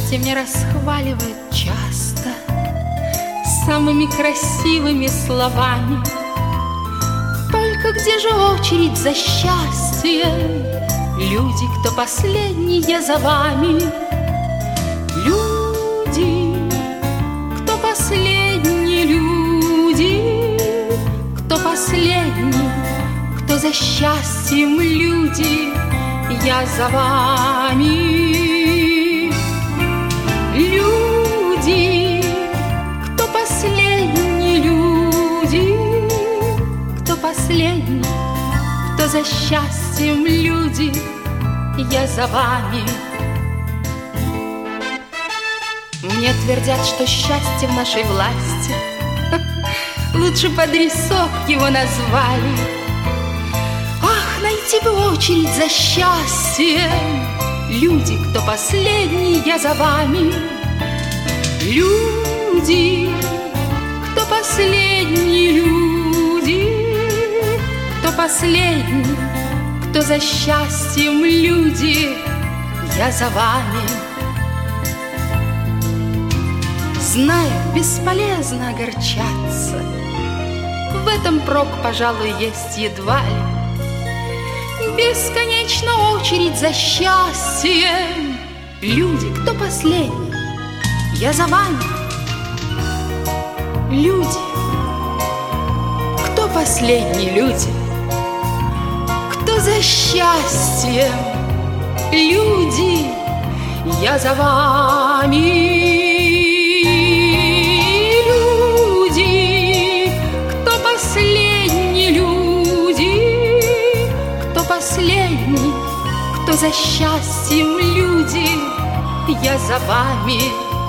счастье мне расхваливают часто самыми красивыми словами. Только где же очередь за счастьем? Люди, кто последние за вами. Люди, кто последний, люди, кто последний, кто за счастьем, люди, я за вами. Люди, кто последний, люди, кто последний, кто за счастьем, люди, я за вами. Мне твердят, что счастье в нашей власти. Лучше под адресок его назвали. Ах, найти бы очередь за счастьем. Люди, кто последний, я за вами. Люди, кто последний, люди, кто последний, кто за счастьем, люди, я за вами. Знаю, бесполезно огорчаться, в этом прок, пожалуй, есть едва ли. Бесконечна очередь за счастьем. Люди, кто последний, я за вами. Люди, кто последний, люди, кто за счастьем, люди, я за вами. Люди, кто последний, люди, кто последний, кто за счастьем, люди, я за вами.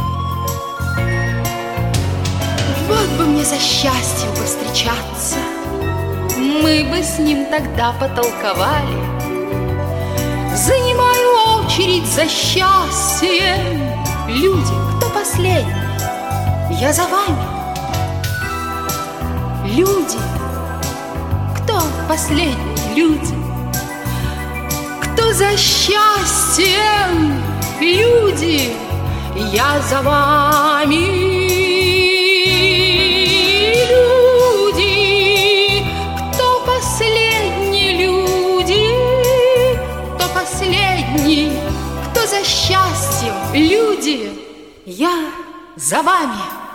Вот бы мне за счастьем повстречаться, мы бы с ним тогда потолковали. Занимаю очередь за счастьем. Люди, кто последний, я за вами. Люди, кто последний, люди, кто за счастьем, люди, я за вами. Кто за счастьем, люди, я за вами.